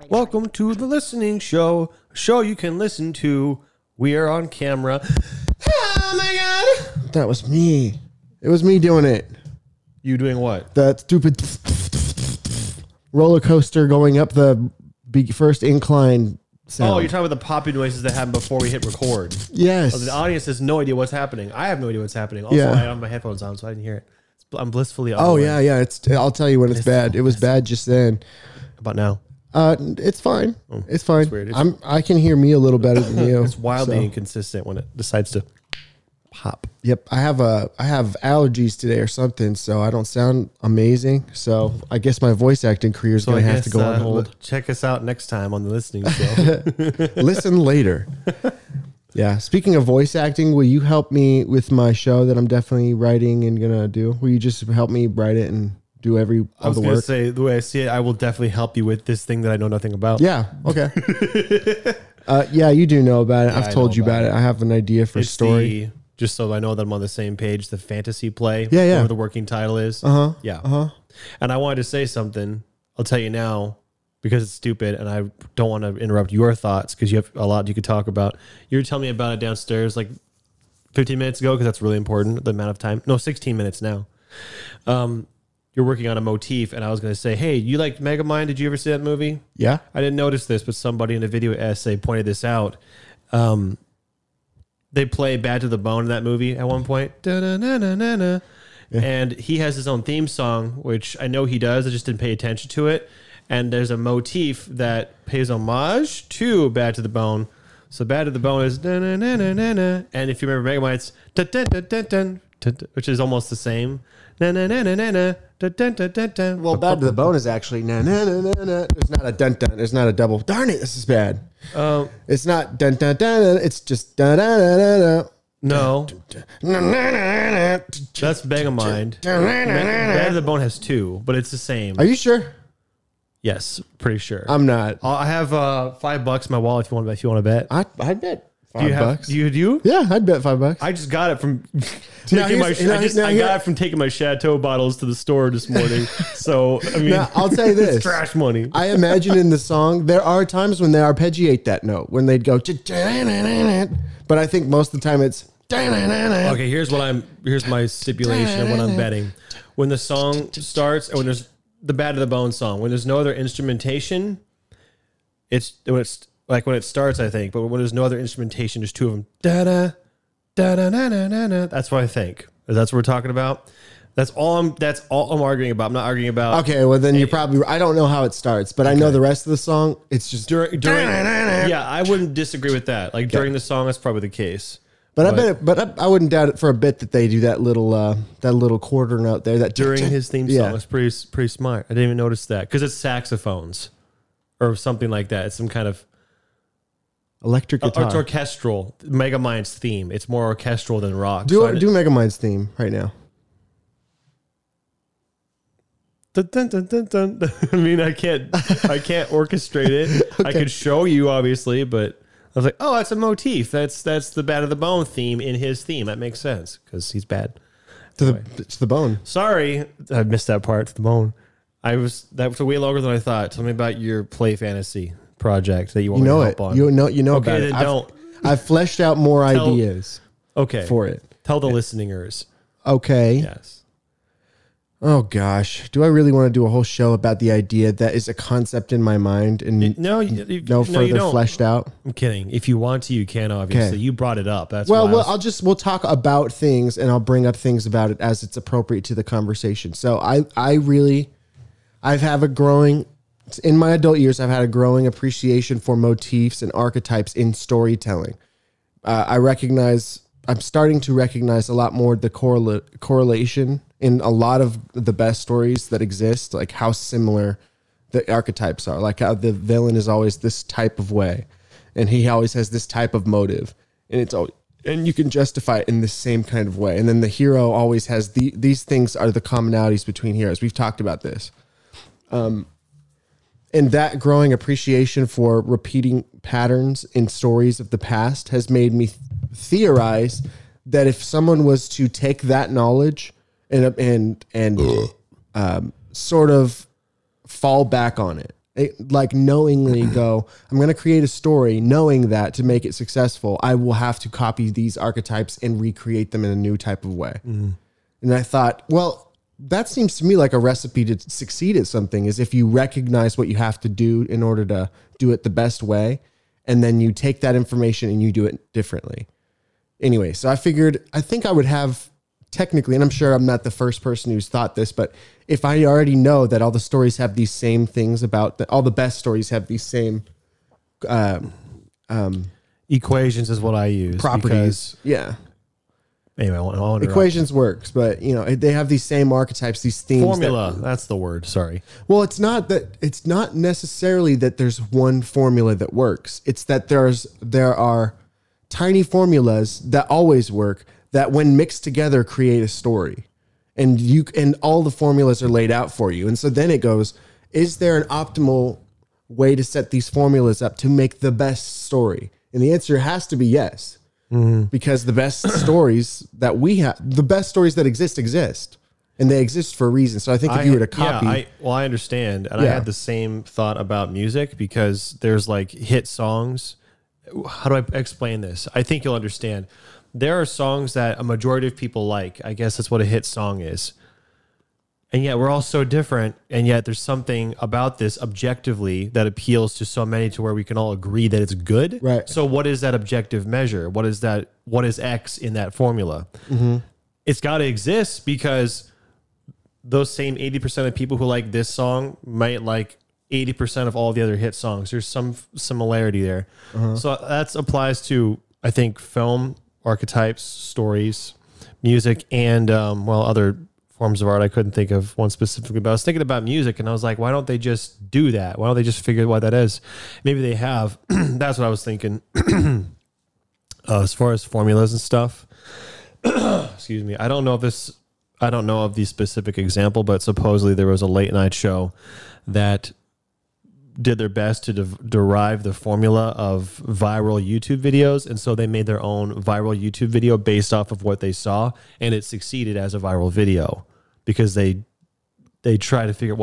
Welcome to the listening show. A show you can listen to. We are on camera. Oh my god. That was me. It was me doing it. You doing what? That stupid roller coaster going up the first incline sound. Oh, you're talking about the poppy noises that happen before we hit record. Yes. Oh, the audience has no idea what's happening. I have no idea what's happening. Also, Yeah. I have my headphones on, so I didn't hear it. I'm blissfully unaware. Yeah. I'll tell you when it's bad. It was bad just then. How about now? It's fine. Oh, it's fine. that's weird. I can hear me a little better than you. It's wildly so. inconsistent when it decides to pop. Yep. I have allergies today or something, so I don't sound amazing. So I guess my voice acting career is going to have to go on hold. Check us out next time on the listening show. Listen later. Yeah. Speaking of voice acting, will you help me with my show that I'm definitely writing and gonna do? Will you just help me write it and do I was the going to work? say, the way I see it, I will definitely help you with this thing that I know nothing about. Yeah. Okay. Yeah, you do know about it. Yeah, I've told you about it. I have an idea for a story. Just so I know that I'm on the same page, the fantasy play. Yeah, yeah. Whatever the working title is. Yeah. And I wanted to say something. I'll tell you now because it's stupid and I don't want to interrupt your thoughts because you have a lot you could talk about. You were telling me about it downstairs like 15 minutes ago because that's really important, the amount of time. No, 16 minutes now. You're working on a motif and I was going to say, hey, you like Megamind? Did you ever see that movie? Yeah. I didn't notice this, but somebody in a video essay pointed this out. They play Bad to the Bone in that movie at one point. Da-da-na-na-na-na. Yeah. And he has his own theme song, which I know he does. I just didn't pay attention to it. And there's a motif that pays homage to Bad to the Bone. So Bad to the Bone is da-na-na-na-na-na. And if you remember Megamind, it's da-da-da-da-dun, which is almost the same. Na-na-na-na-na-na. Well, Bad to the Bone is actually na na na na na. There's not a dun dun. There's not a double. Darn it, this is bad. It's not dun dun dun. It's just da da da da da. No, that's Megamind. Bad to the Bone has two, but it's the same. Are you sure? Yes, pretty sure. I'm not. I have $5 in my wallet if you want to bet. I'd bet $5. Do you? Yeah, I'd bet $5. I just got it from taking I got it from taking my Chateau bottles to the store this morning. So I mean, now, I'll tell you this: it's trash money. I imagine in the song there are times when they arpeggiate that note when they'd go, but I think most of the time it's. Okay, here's my stipulation of what I'm betting. When the song starts, and when there's the Bad to the Bone song, when there's no other instrumentation, it's like when it starts, I think, but when there's no other instrumentation, there's two of them. Da da da da da da da. That's what I think. That's what we're talking about. That's all I'm arguing about. I'm not arguing about. Okay, well then you're probably. I don't know how it starts, but I know the rest of the song. It's just during. Yeah, I wouldn't disagree with that. Like during the song, that's probably the case. But I wouldn't doubt it for a bit that they do that little quarter note there. That during his theme song, it's pretty smart. I didn't even notice that because it's saxophones or something like that. It's some kind of electric guitar. It's orchestral. Megamind's theme. It's more orchestral than rock. Do Megamind's theme right now. Dun, dun, dun, dun, dun. I mean, I can't orchestrate it. Okay. I could show you, obviously, but I was like, oh, that's a motif. That's the Bad to the Bone theme in his theme. That makes sense because he's bad. It's the bone. Sorry, I missed that part. To the bone. That was way longer than I thought. Tell me about your play fantasy project that you want me to help on. You know okay, about then it. Don't. I've fleshed out more ideas. Okay. For it. Tell the listeners. Okay. Yes. Oh gosh, do I really want to do a whole show about the idea that is a concept in my mind and no further fleshed out? I'm kidding. If you want to, you can. Obviously, you brought it up. That's we'll talk about things and I'll bring up things about it as it's appropriate to the conversation. So in my adult years, I've had a growing appreciation for motifs and archetypes in storytelling. I'm starting to recognize a lot more the correlation in a lot of the best stories that exist, like how similar the archetypes are, like how the villain is always this type of way and he always has this type of motive and you can justify it in the same kind of way. And then the hero always has these things are the commonalities between heroes. We've talked about this. And that growing appreciation for repeating patterns in stories of the past has made me theorize that if someone was to take that knowledge and sort of fall back on it like knowingly go, I'm going to create a story knowing that to make it successful, I will have to copy these archetypes and recreate them in a new type of way. And I thought, well, that seems to me like a recipe to succeed at something, is if you recognize what you have to do in order to do it the best way, and then you take that information and you do it differently. Anyway, so I figured, I think I would have technically, and I'm sure I'm not the first person who's thought this, but if I already know that all the stories have these same things about that, all the best stories have these same equations is what I use. Properties. Yeah. Anyway, I want to equations works, but you know, they have these same archetypes, these themes. Formula. That's the word. Sorry. Well, it's not necessarily that there's one formula that works. It's that there are tiny formulas that always work, that when mixed together create a story, and all the formulas are laid out for you. And so then it goes, is there an optimal way to set these formulas up to make the best story? And the answer has to be yes. Because the best stories that we have, the best stories that exist, and they exist for a reason. So I think if you were to copy, I understand, and I had the same thought about music, because there's like hit songs. How do I explain this? I think you'll understand. There are songs that a majority of people like. I guess that's what a hit song is. And yet we're all so different, and yet there's something about this objectively that appeals to so many to where we can all agree that it's good. Right. So what is that objective measure? What is that? What is X in that formula? It's got to exist, because those same 80% of people who like this song might like 80% of all the other hit songs. There's some similarity there. So that applies to, I think, film, archetypes, stories, music, and other forms of art. I couldn't think of one specifically, but I was thinking about music, and I was like, why don't they just do that? Why don't they just figure out what that is? Maybe they have. That's what I was thinking. As far as formulas and stuff, excuse me, I don't know of the specific example, but supposedly there was a late night show that did their best to derive the formula of viral YouTube videos. And so they made their own viral YouTube video based off of what they saw, and it succeeded as a viral video because they try to figure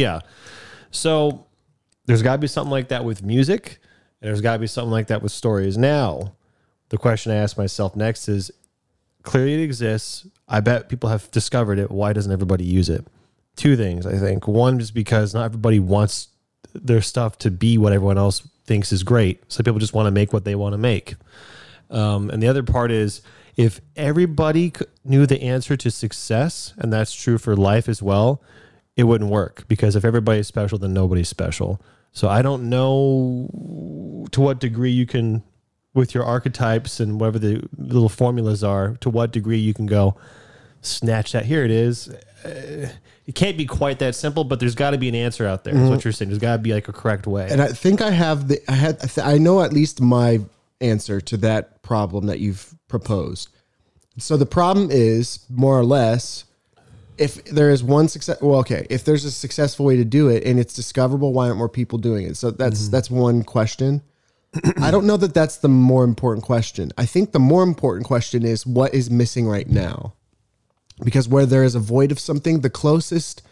So there's got to be something like that with music, and there's got to be something like that with stories. Now, the question I ask myself next is, clearly it exists. I bet people have discovered it. Why doesn't everybody use it? Two things, I think. One is because not everybody wants their stuff to be what everyone else thinks is great. So people just want to make what they want to make. And the other part is, if everybody knew the answer to success, and that's true for life as well, it wouldn't work, because if everybody's special, then nobody's special. So I don't know to what degree you can, with your archetypes and whatever the little formulas are, to what degree you can go snatch that. Here it is. It can't be quite that simple, but there's got to be an answer out there. Is what you're saying. There's got to be like a correct way. And I think I know at least my answer to that problem that you've proposed. So the problem is, more or less, if there is one success, if there's a successful way to do it and it's discoverable, why aren't more people doing it? So that's one question. I don't know that that's the more important question. I think the more important question is, what is missing right now? Because where there is a void of something, the closest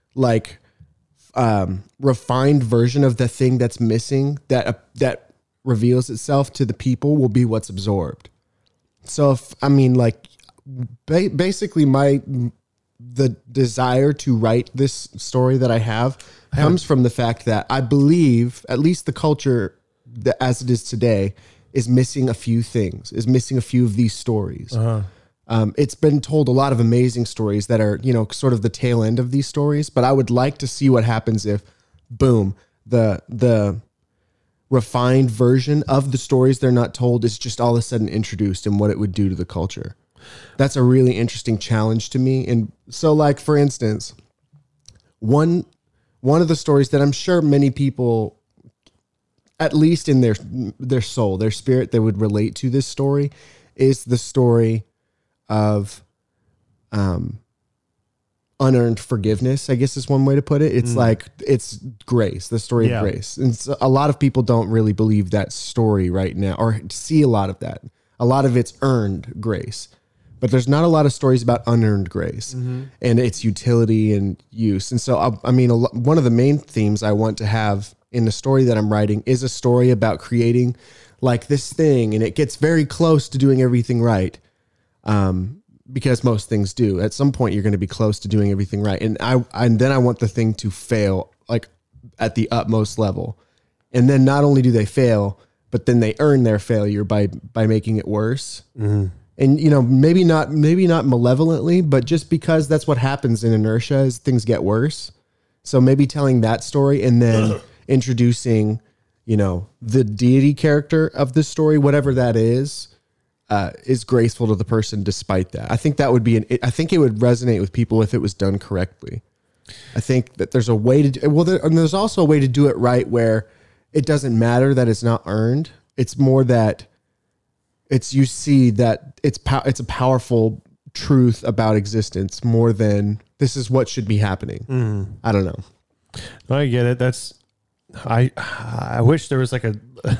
refined version of the thing that's missing that reveals itself to the people will be what's absorbed. So basically the desire to write this story that I have comes from the fact that I believe at least the culture that as it is today is missing a few things, is missing a few of these stories. It's been told a lot of amazing stories that are, sort of the tail end of these stories, but I would like to see what happens if, boom, the refined version of the stories they're not told is just all of a sudden introduced, and what it would do to the culture. That's a really interesting challenge to me. And so, like, for instance, one of the stories that I'm sure many people, at least in their soul, their spirit, they would relate to this story, is the story of unearned forgiveness, I guess is one way to put it. It's it's grace, the story of grace. And so a lot of people don't really believe that story right now, or see a lot of that. A lot of it's earned grace, but there's not a lot of stories about unearned grace and its utility and use. And so, one of the main themes I want to have in the story that I'm writing is a story about creating like this thing, and it gets very close to doing everything right. Because most things do. At some point, you're going to be close to doing everything right, and then I want the thing to fail like at the utmost level, and then not only do they fail, but then they earn their failure by making it worse. Mm-hmm. And you know, maybe not malevolently, but just because that's what happens in inertia is things get worse. So maybe telling that story and then introducing, you know, the deity character of the story, whatever that is graceful to the person despite that. I think that would be I think it would resonate with people if it was done correctly. I think that there's a way to and there's also a way to do it right where it doesn't matter that it's not earned. It's more that you see that it's a powerful truth about existence more than this is what should be happening. I don't know. I get it. I wish there was like a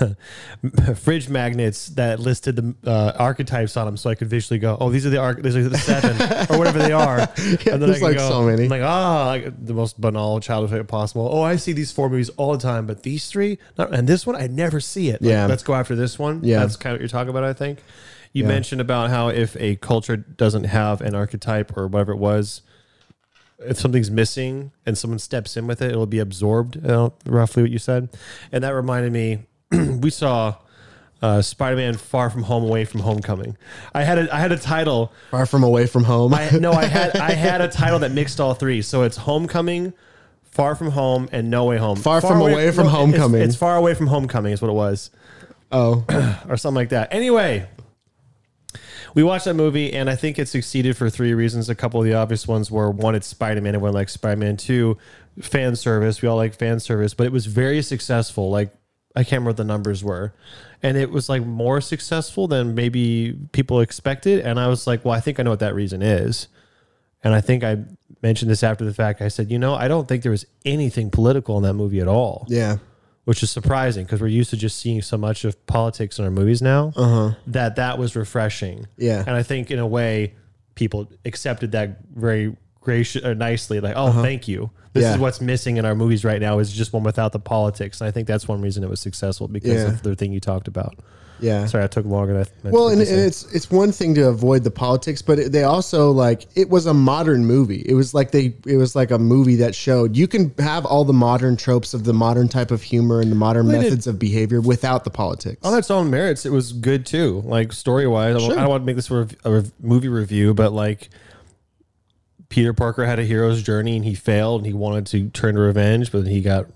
fridge magnets that listed the archetypes on them, so I could visually go, "Oh, these are the 7 or whatever they are." Yeah, and then there's I can like go, so many. I'm like, like the most banal childhood possible. Oh, I see these 4 movies all the time, but these 3, and this one, I never see it. Like, Yeah, let's go after this one. Yeah, that's kind of what you're talking about. I think you mentioned about how if a culture doesn't have an archetype or whatever it was, if something's missing and someone steps in with it, it'll be absorbed. Roughly what you said. And that reminded me, we saw Spider-Man Far From Home, Away From Homecoming. I had a title. Far From Away From Home. I had a title that mixed all 3. So it's Homecoming, Far From Home, and No Way Home. Far From Away From Homecoming. It's Far Away From Homecoming is what it was. Oh. Or something like that. Anyway, we watched that movie, and I think it succeeded for 3 reasons. A couple of the obvious ones were, 1, it's Spider-Man, everyone likes Spider-Man. 2, fan service. We all like fan service, but it was very successful. Like, I can't remember what the numbers were. And it was like more successful than maybe people expected. And I was like, well, I think I know what that reason is. And I think I mentioned this after the fact. I said, I don't think there was anything political in that movie at all. Yeah. Which is surprising because we're used to just seeing so much of politics in our movies now that was refreshing. Yeah. And I think in a way people accepted that very nicely. Like, thank you. This is what's missing in our movies right now is just one without the politics. And I think that's one reason it was successful because of the thing you talked about. Yeah. Sorry, I took longer than I meant. Well, and it's one thing to avoid the politics, but they also it was a modern movie. It was like a movie that showed you can have all the modern tropes of the modern type of humor and the modern methods of behavior without the politics. On its own merits, it was good too. Like story wise, Sure. I don't want to make this a movie review, but like Peter Parker had a hero's journey and he failed and he wanted to turn to revenge, but he got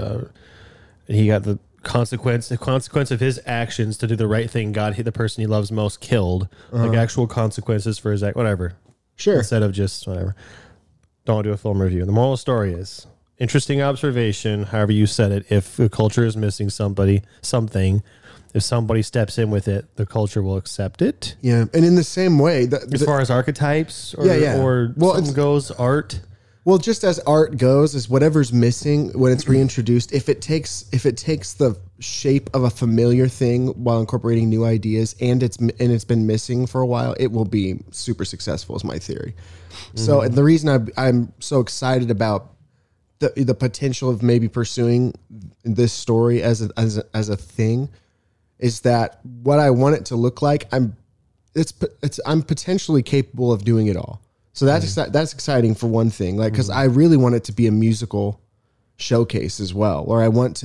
the consequence of his actions to do the right thing got the person he loves most killed. Like actual consequences for his act, whatever. Sure. Instead of just whatever. Don't want to do a film review. The moral of the story is interesting observation, however you said it. If the culture is missing something, if somebody steps in with it, the culture will accept it. Yeah. And in the same way, as far as archetypes or something goes, art. Well, just as art goes, is whatever's missing when it's reintroduced. If it takes the shape of a familiar thing while incorporating new ideas, and it's been missing for a while, it will be super successful. Is my theory. So, and the reason I'm so excited about the potential of maybe pursuing this story as a thing is that what I want it to look like, I'm potentially capable of doing it all. So that's exciting for one thing, like because I really want it to be a musical showcase as well, where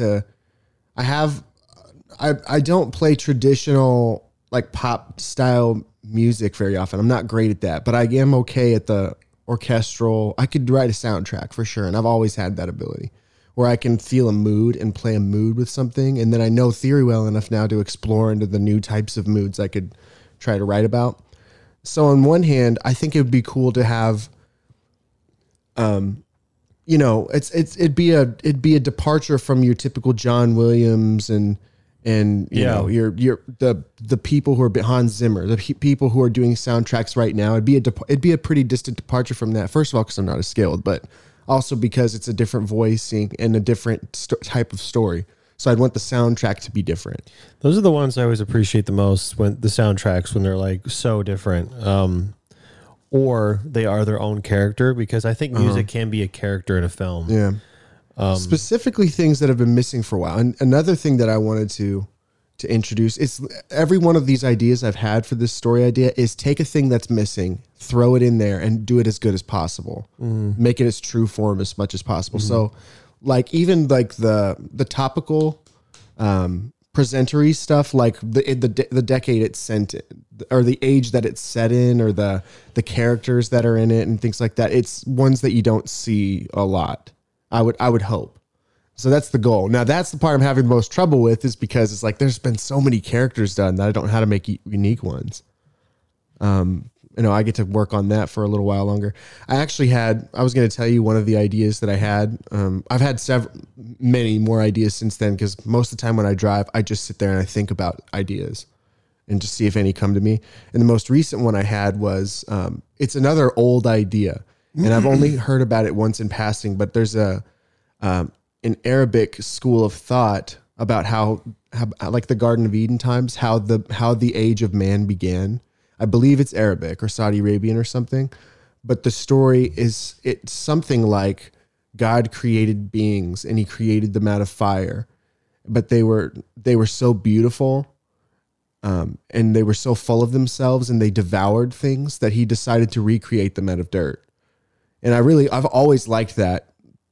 I don't play traditional like pop style music very often. I'm not great at that, but I am okay at the orchestral. I could write a soundtrack for sure, and I've always had that ability where I can feel a mood and play a mood with something, and then I know theory well enough now to explore into the new types of moods I could try to write about. So on one hand, I think it would be cool to have, it'd be a departure from your typical John Williams and you know the people who are Hans Zimmer, the people who are doing soundtracks right now. It'd be a pretty distant departure from that. First of all, because I'm not as skilled, but also because it's a different voicing and a different type of story. So I'd want the soundtrack to be different. Those are the ones I always appreciate the most, when the soundtracks, when they're like so different, or they are their own character, because I think music can be a character in a film. Yeah. Specifically things that have been missing for a while. And another thing that I wanted to introduce is every one of these ideas I've had for this story idea is take a thing that's missing, throw it in there and do it as good as possible. Make it its true form as much as possible. So like even like the topical presentery stuff, like the decade it's sent in, or the age that it's set in, or the characters that are in it and things like that. It's ones that you don't see a lot. I would hope. So that's the goal. Now that's the part I'm having the most trouble with, is because it's like there's been so many characters done that I don't know how to make unique ones. I get to work on that for a little while longer. I was going to tell you one of the ideas that I had. I've had many more ideas since then, because most of the time when I drive, I just sit there and I think about ideas and just see if any come to me. And the most recent one I had was, it's another old idea, and I've only heard about it once in passing, but there's an Arabic school of thought about how like the Garden of Eden times, how the age of man began. I believe it's Arabic or Saudi Arabian or something, but the story it's something like God created beings and he created them out of fire, but they were so beautiful, and they were so full of themselves and they devoured things that he decided to recreate them out of dirt. And I've always liked that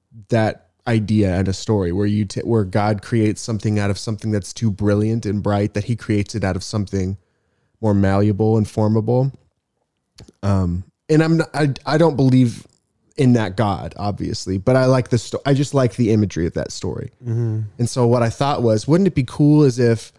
idea and a story where where God creates something out of something that's too brilliant and bright, that he creates it out of something more malleable and formable. And I don't believe in that God, obviously, but I like I just like the imagery of that story. And so what I thought was, wouldn't it be cool as if,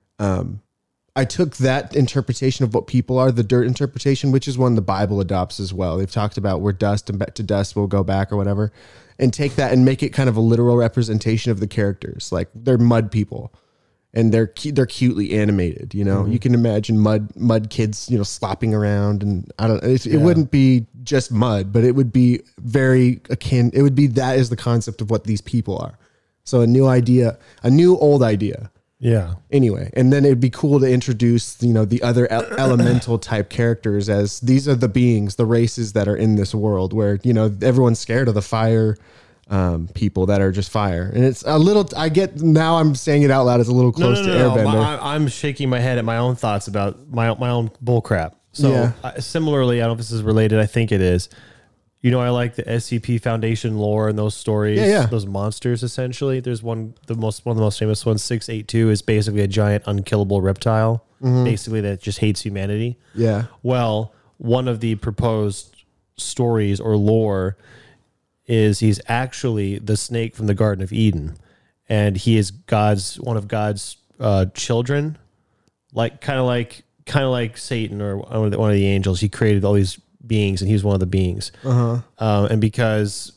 I took that interpretation of what people are, the dirt interpretation, which is one the Bible adopts as well. They've talked about we're dust and to dust we'll go back or whatever, and take that and make it kind of a literal representation of the characters. Like they're mud people and they're cutely animated. You can imagine mud kids, slopping around, and it wouldn't be just mud, but it would be very akin. It would be, that is the concept of what these people are. So a new old idea. Yeah. Anyway, and then it'd be cool to introduce, the other elemental type characters as these are the beings, the races that are in this world where, everyone's scared of the fire people that are just fire. And it's a little, now I'm saying it out loud, it's a little close to Airbender. I'm shaking my head at my own thoughts about my own bull crap. So similarly, I don't know if this is related. I think it is. I like the SCP Foundation lore and those stories, those monsters, essentially. There's one of the most famous ones, 682, is basically a giant unkillable reptile, basically that just hates humanity. Yeah. Well, one of the proposed stories or lore is he's actually the snake from the Garden of Eden, and he is one of God's children, kind of like Satan or one of the angels. He created all these beings, and he was one of the beings. And because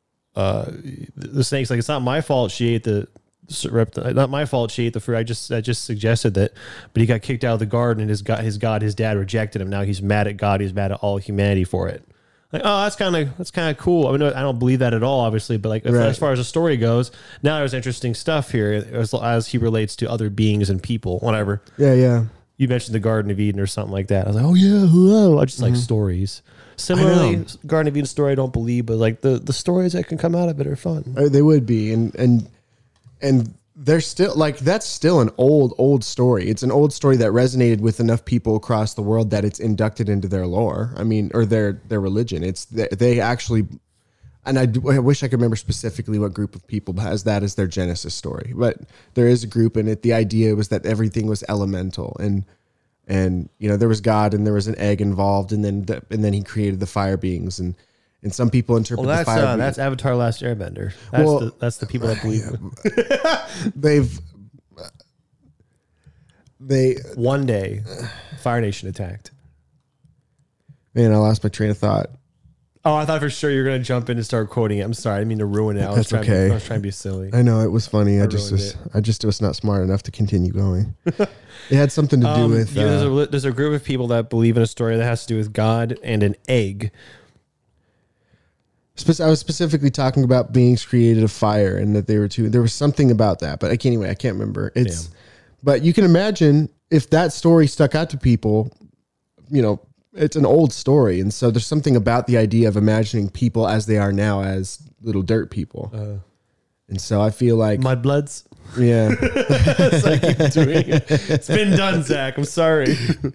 the snake's like, it's not my fault she ate not my fault she ate the fruit. I just suggested that, but he got kicked out of the garden, and his dad rejected him. Now he's mad at God. He's mad at all humanity for it. Like, oh, that's kind of cool. I mean, I don't believe that at all, obviously, but like as far as the story goes, now there's interesting stuff here as he relates to other beings and people, whatever. Yeah. You mentioned the Garden of Eden or something like that. I was like, oh yeah, whoa. I just like stories. Similarly, Garden of Eden story, I don't believe, but like the stories that can come out of it are fun. They would be, and they're still like, that's still an old story. It's an old story that resonated with enough people across the world that it's inducted into their lore. I mean, or their religion. They actually, and I wish I could remember specifically what group of people has that as their Genesis story, but there is a group in it. The idea was that everything was elemental, and there was God and there was an egg involved, and then he created the fire beings, and some people interpret the fire beings. That's Avatar: Last Airbender. That's the people that believe it. One day, Fire Nation attacked. Man, I lost my train of thought. Oh, I thought for sure you were going to jump in and start quoting it. I'm sorry. I didn't mean to ruin it. I was trying to be silly. I know, it was funny. I just was not smart enough to continue going. It had something to do with... there's a group of people that believe in a story that has to do with God and an egg. I was specifically talking about beings created of fire, and that there was something about that, but I can't remember. But you can imagine if that story stuck out to people, it's an old story. And so there's something about the idea of imagining people as they are now as little dirt people. And so I feel like, Mudbloods. yeah, It's like keep doing it. It's been done, Zach. I'm sorry.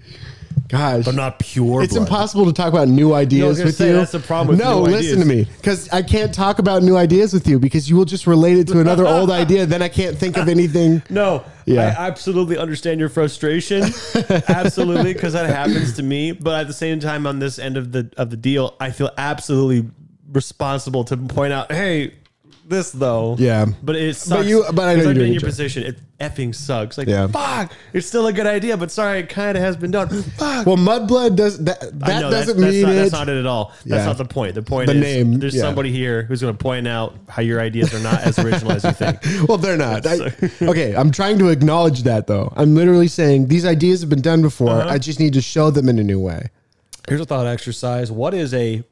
gosh, But not pure it's blood. impossible to talk about new ideas gonna with say, you. that's the problem with no, new listen ideas. to me, because I can't talk about new ideas with you because you will just relate it to another old idea. Then I can't think of anything. No, Yeah. I absolutely understand your frustration. Absolutely, because that happens to me. But at the same time, on this end of the deal, I feel absolutely responsible to point out, hey, this though. Yeah. But it sucks. But I know because you're I've been doing in your your job. position. It effing sucks. Like, Yeah. fuck. It's still a good idea, but sorry, it kind of has been done. Fuck. Well, Mudblood does that. I That know, doesn't that's mean not, it. That's not it at all. That's Yeah. not the point. The point The is name, there's yeah. somebody here who's going to point out how your ideas are not as original as you think. Well, they're not. Okay, I'm trying to acknowledge that though. I'm literally saying these ideas have been done before. Uh-huh. I just need to show them in a new way. Here's a thought exercise. What is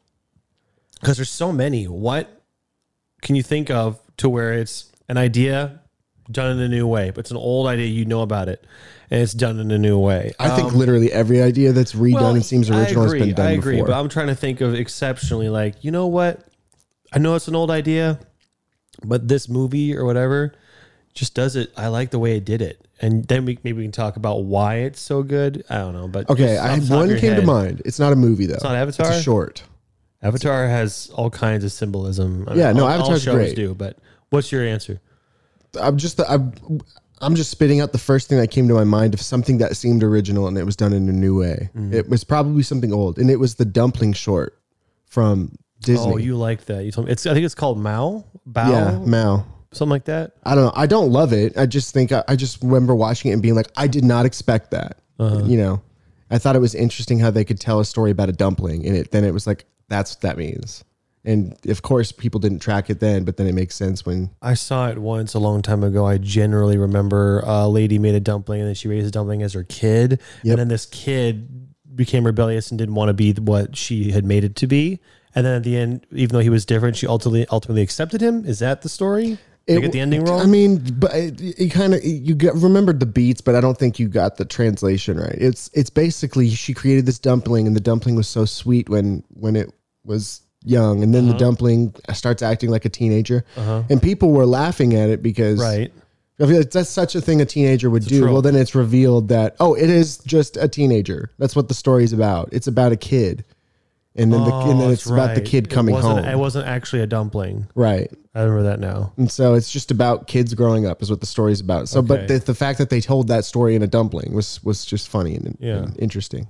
because there's so many, what can you think of to where it's an idea done in a new way, but it's an old idea, you know about it, and it's done in a new way? I think literally every idea that's redone and seems original has been done I agree, before. but I'm trying to think of exceptionally, like, you know what? I know it's an old idea, but this movie or whatever just does it. I like the way it did it. And then maybe we can talk about why it's so good. I don't know, but Okay, just I off have the top of one your came to head. mind. It's not a movie though. It's not Avatar? It's a short. Avatar has all kinds of symbolism. Yeah, no, all Avatar's shows great. do. But what's your answer? I'm just spitting out the first thing that came to my mind of something that seemed original and it was done in a new way. Mm-hmm. It was probably something old, and it was the dumpling short from Disney. Oh, you like that? You told me I think it's called Bao, yeah, Mao. something like that. I don't know. I don't love it. I just think I just remember watching it and being like, I did not expect that. You know, I thought it was interesting how they could tell a story about a dumpling, and then it was like, that's what that means. And of course, people didn't track it then, but then it makes sense when. I saw it once a long time ago. I generally remember a lady made a dumpling and then she raised a dumpling as her kid. Yep. And then this kid became rebellious and didn't want to be what she had made it to be. And then at the end, even though he was different, she ultimately accepted him. Is that the story? Did I get the ending wrong? I mean, but it kind of remembered the beats, but I don't think you got the translation right. It's basically she created this dumpling, and the dumpling was so sweet when it was young, and then the dumpling starts acting like a teenager, and people were laughing at it because right. I feel like that's such a thing a teenager would do. trope. Well, then it's revealed that it is just a teenager. That's what the story's about. It's about a kid, and then it's about the kid coming home. It wasn't actually a dumpling. Right. I remember that now. And so it's just about kids growing up is what the story's about. So, but Okay. the fact that they told that story in a dumpling was just funny and interesting.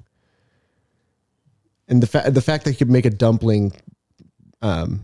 And the fact that you could make a dumpling, and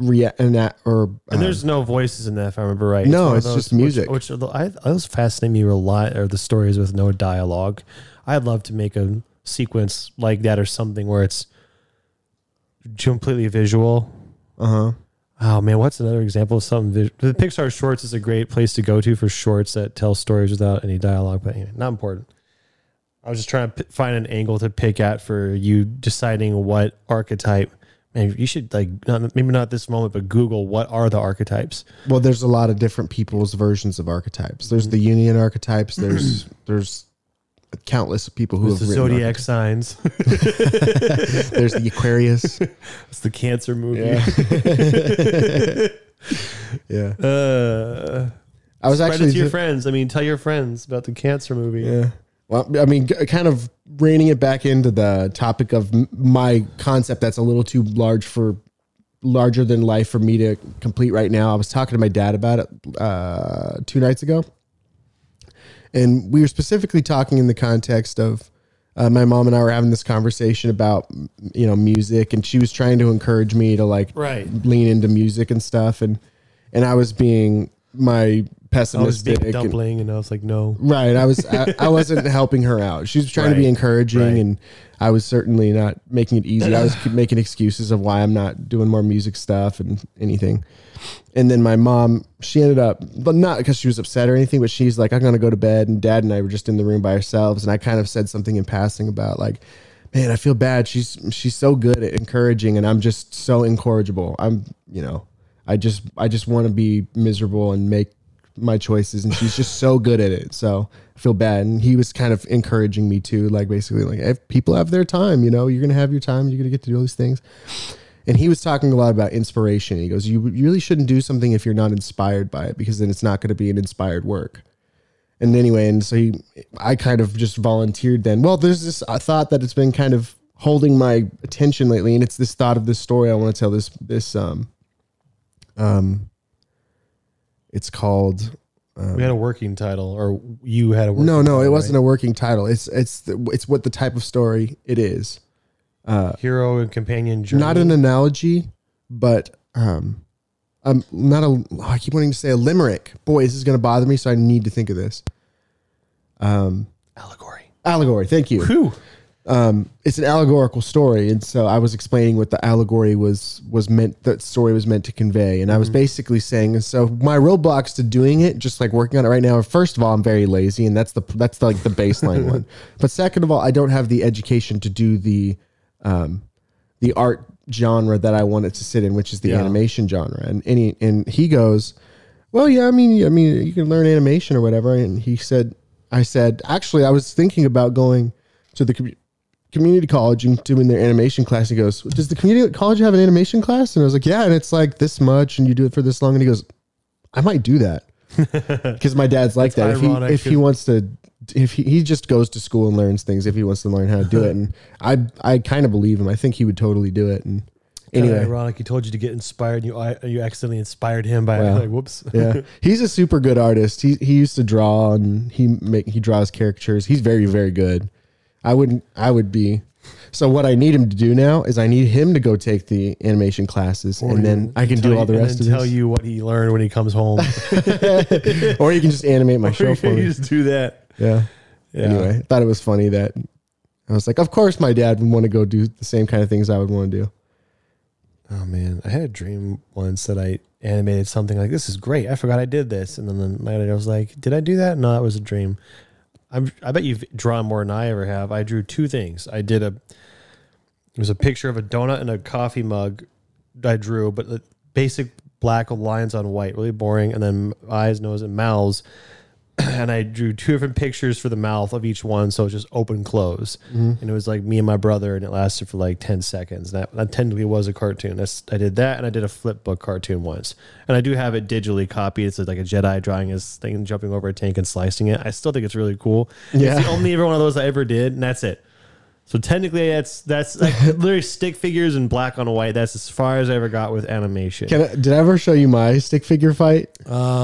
there's no voices in that, if I remember right. No, one of it's those- just music. Which those fascinate me a lot, or the stories with no dialogue. I'd love to make a sequence like that or something where it's completely visual. Oh man, what's another example of something? The Pixar shorts is a great place to go to for shorts that tell stories without any dialogue, but anyway, not important. I was just trying to find an angle to pick at for you deciding what archetype. Man, you should maybe not this moment, but Google what are the archetypes. well, there's a lot of different people's versions of archetypes. There's the Union archetypes. There's countless people who There's have the written zodiac signs. archetypes. There's the Aquarius. It's the Cancer movie. Yeah. I I was spread it actually to your friends. I mean, tell your friends about the Cancer movie. Yeah. Well, I mean, kind of reining it back into the topic of my concept that's a little too larger than life for me to complete right now. I was talking to my dad about it 2 nights ago. And we were specifically talking in the context of my mom and I were having this conversation about, music, and she was trying to encourage me to lean into music and stuff. And I was being my pessimistic. I was being dumpling, and I was like, no. Right. I wasn't helping her out. She was trying to be encouraging, and I was certainly not making it easy. I was making excuses of why I'm not doing more music stuff and anything. And then my mom, she ended up, but not because she was upset or anything, but she's like, I'm going to go to bed. And Dad and I were just in the room by ourselves. And I kind of said something in passing about like, man, I feel bad. She's so good at encouraging, and I'm just so incorrigible. I just want to be miserable and make my choices, and she's just so good at it. So I feel bad. And he was kind of encouraging me too, like basically like, if people have their time, you're going to have your time, you're going to get to do all these things. And he was talking a lot about inspiration. He goes, you really shouldn't do something if you're not inspired by it, because then it's not going to be an inspired work. And anyway, and so I kind of just volunteered then. Well, there's this thought that it's been kind of holding my attention lately, and it's this thought of this story I want to tell. It's called. We had a working title, or you had a working no, title, it wasn't right? a working title. It's what the type of story it is. Hero and companion journey. Not an analogy, but not a. I keep wanting to say a limerick. Boy, this is going to bother me, so I need to think of this. Allegory. Allegory. Thank you. Whew. It's an allegorical story, and so I was explaining what the allegory was meant. That story was meant to convey, and I was basically saying. And so my roadblocks to doing it, just like working on it right now. First of all, I'm very lazy, and that's like the baseline one. But second of all, I don't have the education to do the art genre that I want it to sit in, which is the animation genre. And he goes, well, yeah, I mean, you can learn animation or whatever. And I said, actually, I was thinking about going to the community college and doing their animation class. He goes, does the community college have an animation class? And I was like, yeah. And it's like this much, and you do it for this long. And he goes, I might do that. Because my dad's like that. If he wants to, if he just goes to school and learns things, if he wants to learn how to do it. And I kind of believe him. I think he would totally do it. And anyway, ironic. He told you to get inspired. And you accidentally inspired him by like, whoops. Yeah. He's a super good artist. He used to draw, and he draws caricatures. He's very, very good. I would be. So what I need him to do now is I need him to go take the animation classes, and then I can do all the rest of it. Tell you what he learned when he comes home. Or you can just animate my show for me. Just do that. Yeah. Anyway, I thought it was funny that I was like, of course my dad would want to go do the same kind of things I would want to do. Oh man, I had a dream once that I animated something like, this is great. I forgot I did this. And then the night I was like, did I do that? No, that was a dream. I bet you've drawn more than I ever have. I drew two things. It was a picture of a donut and a coffee mug I drew, but the basic black lines on white, really boring. And then eyes, nose, and mouths. And I drew two different pictures for the mouth of each one. So it's just open, close. And it was like me and my brother, and it lasted for like 10 seconds. That technically was a cartoon. I did that, and I did a flip book cartoon once. And I do have it digitally copied. It's like a Jedi drawing his thing, jumping over a tank and slicing it. I still think it's really cool. Yeah. It's the only one of those I ever did, and that's it. So technically, that's like literally stick figures in black on white. That's as far as I ever got with animation. Did I ever show you my stick figure fight?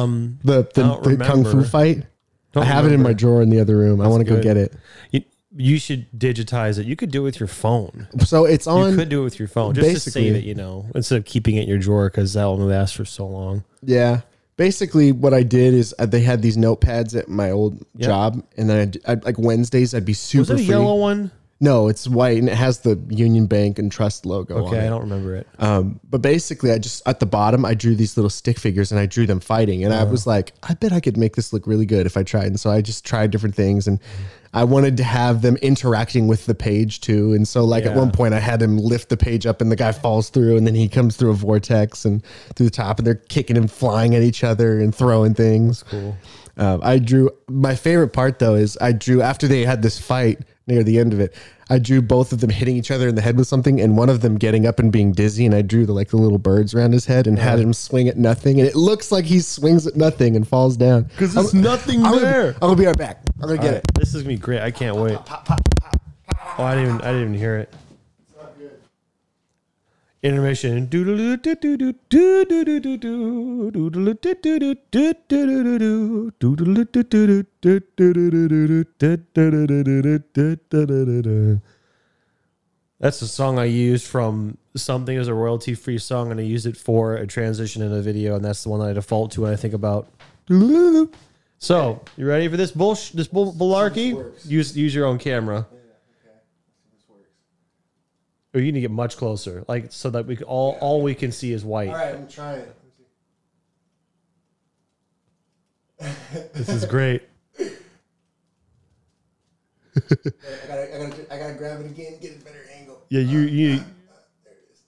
The kung fu fight. I have it in my drawer in the other room. I want to go get it. You should digitize it. You could do it with your phone. So it's on. You could do it with your phone just to save it, instead of keeping it in your drawer, because that will only last for so long. Yeah. Basically, what I did is they had these notepads at my old job, and then I'd like Wednesdays, I'd be super Was it a free. yellow one? No, it's white, and it has the Union Bank and Trust logo on it. Okay, I don't remember it. But basically, I just, at the bottom, I drew these little stick figures, and I drew them fighting. And I was like, I bet I could make this look really good if I tried. And so I just tried different things, and I wanted to have them interacting with the page too. And so like at one point I had him lift the page up, and the guy falls through, and then he comes through a vortex and through the top, and they're kicking and flying at each other and throwing things. That's cool. I drew, my favorite part though is I drew, after they had this fight near the end of it, I drew both of them hitting each other in the head with something, and one of them getting up and being dizzy. And I drew the little birds around his head and had him swing at nothing. And it looks like he swings at nothing and falls down. Because there's nothing there. I'm gonna be right back. I'm gonna get it. This is gonna be great. I can't wait. Oh, I didn't even hear it. It's not good. Intermission. That's the song I used from something as a royalty-free song, and I used it for a transition in a video, and that's the one that I default to when I think about. So, you ready for this malarkey? Use your own camera. Or you need to get much closer, so that we can, all we can see is white. All right, I'm trying. This is great. I gotta grab it again, get a better angle. Yeah, you. There it is.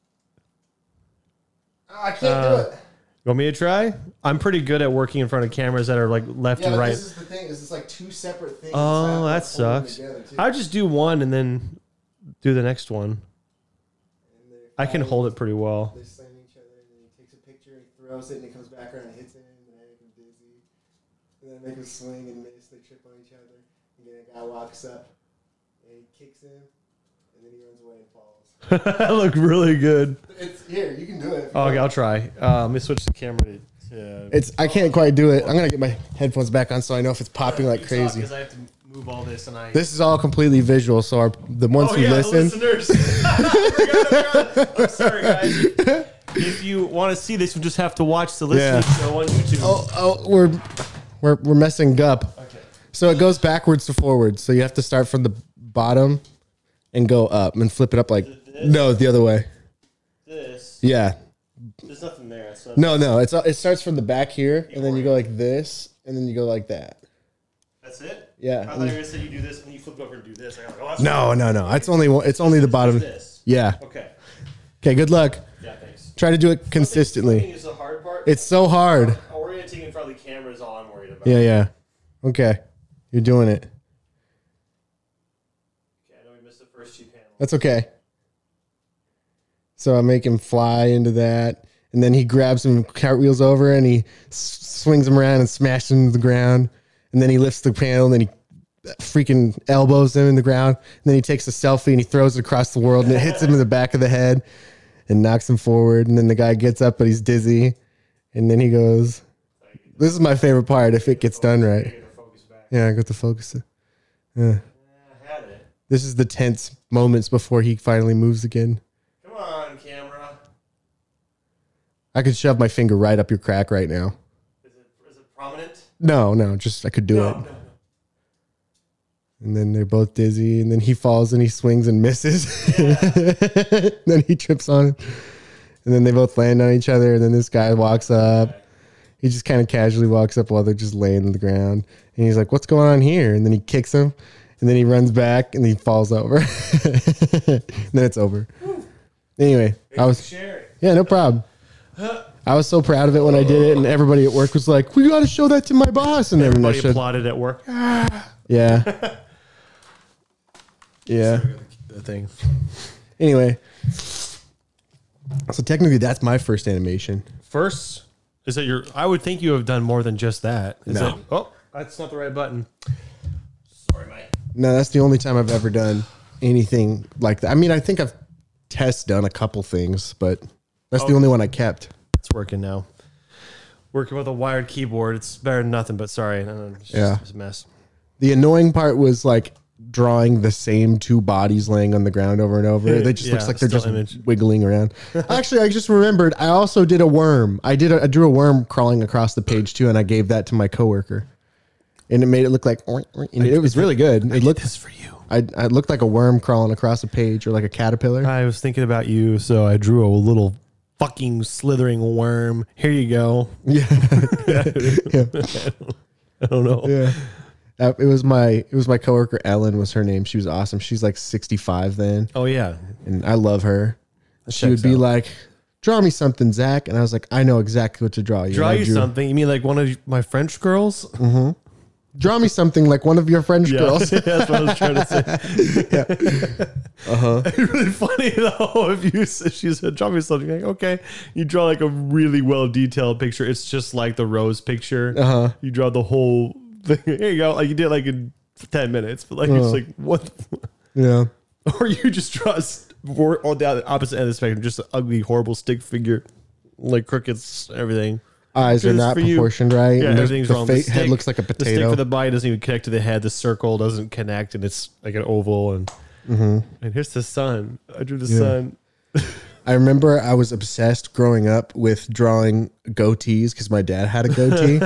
Oh, I can't do it. You want me to try? I'm pretty good at working in front of cameras that are left and right. This is the thing. This is two separate things. Oh, that sucks. I just do one and then do the next one. I can hold it pretty well. They're slamming each other, and then he takes a picture, and he throws it, and he comes back around and hits him, and then make him dizzy. And then make him swing and miss. They trip on each other. And then a guy walks up, and he kicks him, and then he runs away and falls. That looked really good. It's here. You can do it. Oh, okay, I'll try. Let me switch the camera to. I can't quite do it. I'm gonna get my headphones back on so I know if it's popping like crazy. Because I have to move all this, and This is all completely visual, so the ones who listen. The listeners. I'm sorry, guys. If you want to see this, you just have to watch the listening show on YouTube. We're messing up. Okay. So it goes backwards to forwards. So you have to start from the bottom and go up and flip it up like no, the other way. This. Yeah. There's nothing there. So No. It starts from the back here, and then you go like this, and then you go like that. That's it? Yeah. I thought you were going to say you do this, and then you flip it over and do this. Like, oh, that's No. It's only the bottom. This. Yeah. Okay. Okay. Good luck. Yeah, thanks. Try to do it consistently. Is the hard part. It's so hard. Orienting in front of the camera is all I'm worried about. Yeah. Okay. You're doing it. Okay, I know we missed the first 2 panels. That's okay. So I make him fly into that, and then he grabs him, cartwheels over, and he swings him around and smashes him to the ground. And then he lifts the panel, and then he freaking elbows him in the ground. And then he takes a selfie and he throws it across the world, and it hits him in the back of the head and knocks him forward. And then the guy gets up, but he's dizzy. And then he goes, "This is my favorite part if it gets done right." Yeah, I got the focus. Yeah. I had it. This is the tense moments before he finally moves again. Come on, camera. I could shove my finger right up your crack right now. Is it prominent? No, just I could do it. No. And then they're both dizzy, and then he falls and he swings and misses. Then he trips on him. And then they both land on each other, and then this guy walks up. He just kind of casually walks up while they're just laying on the ground. And he's like, "What's going on here?" And then he kicks him, and then he runs back, and he falls over. And then it's over. Anyway, yeah, no problem. I was so proud of it when I did it, and everybody at work was like, "We got to show that to my boss." And everybody applauded at work. Yeah. Yeah. The thing. Anyway, so technically that's my first animation. First? Is that your... I would think you have done more than just that. No. Oh, that's not the right button. Sorry, mate. No, that's the only time I've ever done anything like that. I mean, I think I've done a couple things, but that's the only one I kept. It's working now. Working with a wired keyboard. It's better than nothing, but sorry. It's just a mess. The annoying part was like drawing the same 2 bodies laying on the ground over and over. They just looks like they're just wiggling around. Actually, I just remembered I also did a worm. I drew a worm crawling across the page too, and I gave that to my coworker. And it made it look like it was really good. It looked this for you. I looked like a worm crawling across a page, or like a caterpillar. I was thinking about you, so I drew a little fucking slithering worm. Here you go. Yeah. Yeah. I don't know. Yeah. It was my coworker Ellen was her name. She was awesome. She's like 65 then. Oh yeah. And I love her. She would checks be out. like, "Draw me something, Zach." And I was like, "I know exactly what to draw you." Draw you something? You mean like one of my French girls? Mm-hmm. Draw me something like one of your French girls. That's what I was trying to say. Yeah. Uh-huh. It's really funny though if she said draw me something, like okay, you draw like a really well detailed picture. It's just like the rose picture. Uh-huh. You draw the whole thing. Here you go. Like you did like in 10 minutes, but like it's like what? Yeah. Or you just draw on the opposite end of the spectrum, just an ugly, horrible stick figure, like crickets, everything. Eyes are not proportioned right. Yeah, and everything's wrong. The head looks like a The stick potato. for the body doesn't even connect to the head. The circle doesn't connect, and it's like an oval. And and here's the sun. I drew the sun. I remember I was obsessed growing up with drawing goatees because my dad had a goatee.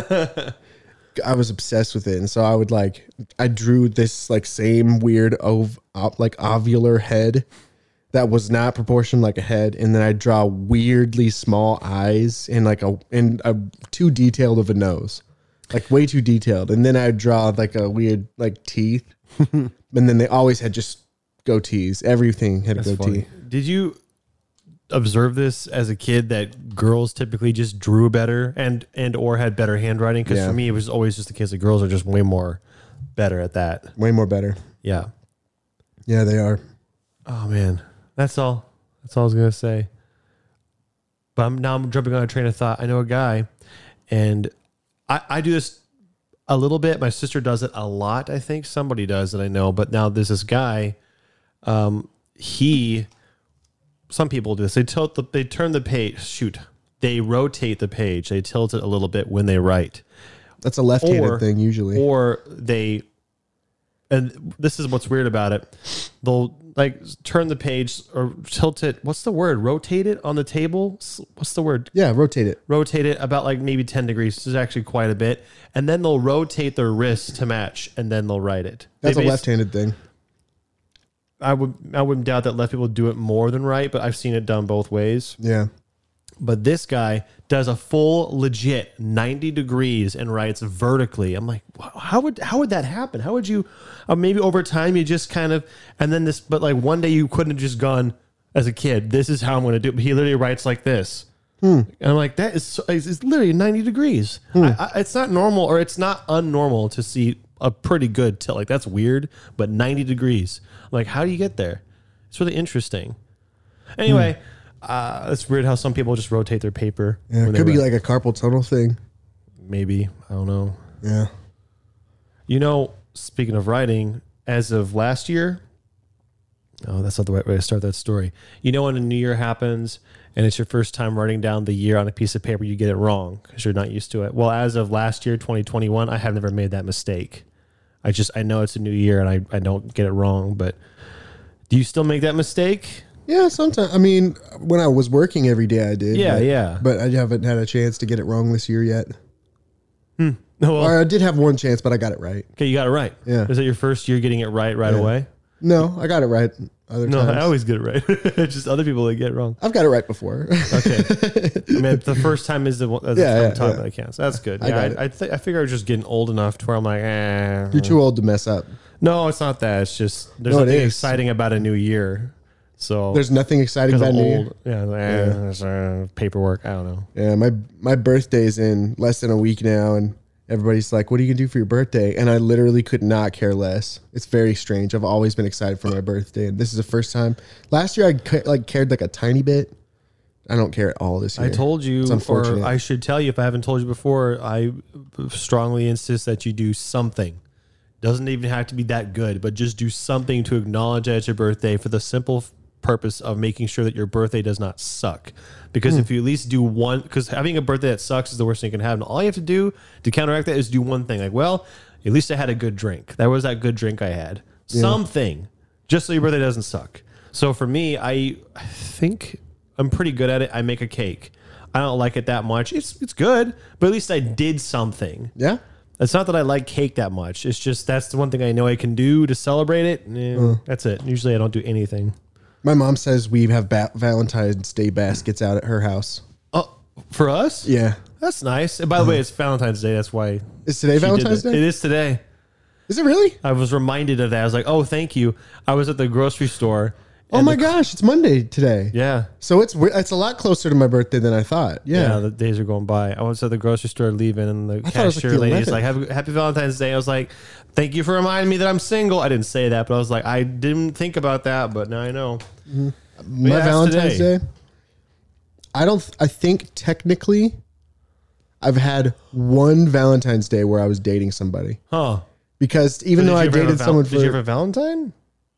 I was obsessed with it, and so I drew this like same weird ovular head that was not proportioned like a head, and then I draw weirdly small eyes and too detailed of a nose, like way too detailed, and then I draw like a weird like teeth, and then they always had just goatees. Everything had a goatee. Funny. Did you observe this as a kid that girls typically just drew better and or had better handwriting? Because for me, it was always just the case that girls are just way more better at that. Way more better. Yeah. Yeah, they are. Oh man, that's all. That's all I was gonna say. But I'm jumping on a train of thought. I know a guy, and I do this a little bit. My sister does it a lot. I think somebody does that I know. But now there's this guy. Some people do this. They turn the page. Shoot, they rotate the page. They tilt it a little bit when they write. That's a left-handed thing usually. Or they, and this is what's weird about it. They'll like turn the page or tilt it. What's the word? Rotate it on the table. What's the word? Yeah, rotate it. Rotate it about like maybe 10 degrees. This is actually quite a bit. And then they'll rotate their wrist to match, and then they'll write it. That's a left-handed thing. I wouldn't doubt that left people do it more than right, but I've seen it done both ways. Yeah. But this guy does a full legit 90 degrees and writes vertically. I'm like, how would that happen? How would you, maybe over time you just kind of, and then this, but like one day you couldn't have just gone as a kid, this is how I'm going to do it. But he literally writes like this. And I'm like, that is, it's literally 90 degrees. It's not normal, or it's not unnormal to see a pretty good tilt. Like that's weird, but 90 degrees. I'm like, how do you get there? It's really interesting. Anyway, it's weird how some people just rotate their paper. Yeah, it could be like a carpal tunnel thing. Maybe. I don't know. Yeah. You know, speaking of writing, as of last year, oh, that's not the right way to start that story. You know, when a new year happens and it's your first time writing down the year on a piece of paper, you get it wrong because you're not used to it. Well, as of last year, 2021, I have never made that mistake. I know it's a new year and I don't get it wrong, but do you still make that mistake? Yeah, sometimes. I mean, when I was working every day, I did. Yeah, yeah. But I haven't had a chance to get it wrong this year yet. Well, Or I did have one chance, but I got it right. okay, you got it right. Yeah. Is that your first year getting it right away? No, I got it right other No, times. I always get it right. It's just other people that get it wrong. I've got it right before. Okay. I mean, the first time is the one I'm talking about. I can't. So that's good. I Yeah, got I figure I was just getting old enough to where I'm like, You're too old to mess up. No, it's not that. It's just there's No, it nothing is. exciting about a new year. So There's nothing exciting because about I'm New Year. old. Yeah, there's paperwork. I don't know. Yeah, my birthday's in less than a week now, and everybody's like, "What are you gonna do for your birthday?" And I literally could not care less. It's very strange. I've always been excited for my birthday, and this is the first time. Last year, I cared like a tiny bit. I don't care at all this year. I told you, It's unfortunate. or I should tell you if I haven't told you before. I strongly insist that you do something. Doesn't even have to be that good, but just do something to acknowledge that it's your birthday for the simple purpose of making sure that your birthday does not suck. Because if you at least do one, because having a birthday that sucks is the worst thing that can happen. All you have to do to counteract that is do one thing. Like, well, at least I had a good drink. That was that good drink I had. Something, just so your birthday doesn't suck. So for me, I think I'm pretty good at it. I make a cake. I don't like it that much. It's good, but at least I did something. Yeah. It's not that I like cake that much. It's just that's the one thing I know I can do to celebrate it. That's it. Usually I don't do anything. My mom says we have Valentine's Day baskets out at her house. Oh, for us? Yeah. That's nice. And by the way, it's Valentine's Day. That's why. Is today she did Valentine's that. Day? It is today. Is it really? I was reminded of that. I was like, oh, thank you. I was at the grocery store. Oh my gosh, it's Monday today. Yeah. So it's a lot closer to my birthday than I thought. Yeah, Yeah. the days are going by. I was at the grocery store leaving, and the thought it was like cashier the lady's 11th. like, Happy Valentine's Day. I was like, thank you for reminding me that I'm single. I didn't say that, but I was like, I didn't think about that, but now I know. My Yeah, it's Valentine's today. Day. I think technically I've had one Valentine's Day where I was dating somebody. Huh. Because even though I dated someone Did you have for a Valentine?